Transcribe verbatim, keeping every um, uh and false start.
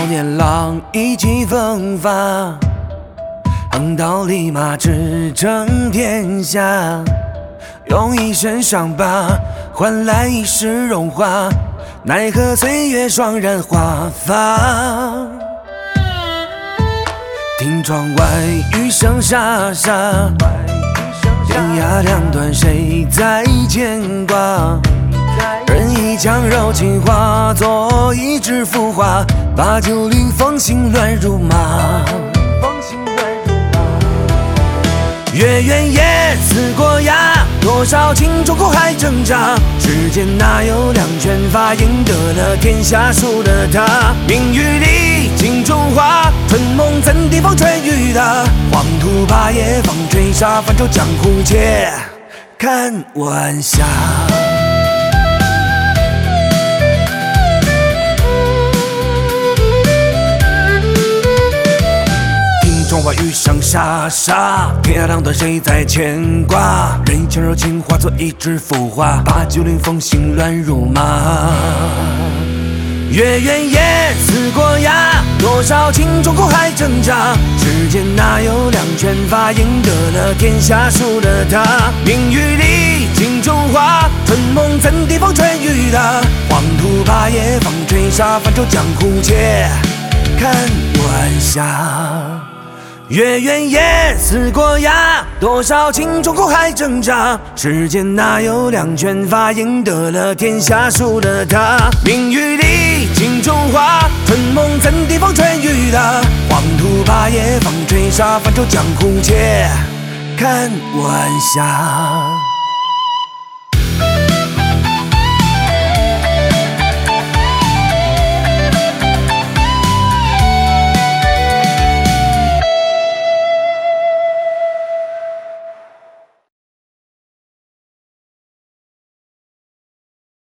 年郎意气风发，横刀立马驰骋天下，用一身伤疤换来一世荣华，奈何岁月双染华发。听窗外雨声沙沙，天涯两端谁在牵挂？任一腔柔情化作一枝浮华，把酒令风行乱如麻。月圆夜似过崖，多少情种苦海挣扎。世间哪有两全法，赢得了天下输了他。命与历尽中华，春梦怎敌风吹雨打。黄土霸业风吹沙，泛舟江湖且看晚霞。窗外雨声沙沙，天涯两端谁在牵挂？任一腔柔情化作一枝浮华，把酒令风行乱如麻。月圆夜似过崖，多少情种苦海挣扎。世间哪有两全法，赢得了天下输了他。命与历尽中华，春梦怎敌风吹雨打。黄土霸业风吹沙，泛舟江湖且看晚霞。月圆夜似过崖，多少情种苦海挣扎。世间哪有两全法，赢得了天下输了他。命与历尽中华，春梦怎敌风吹雨打。黄土霸业风吹沙，泛舟江湖且看晚霞。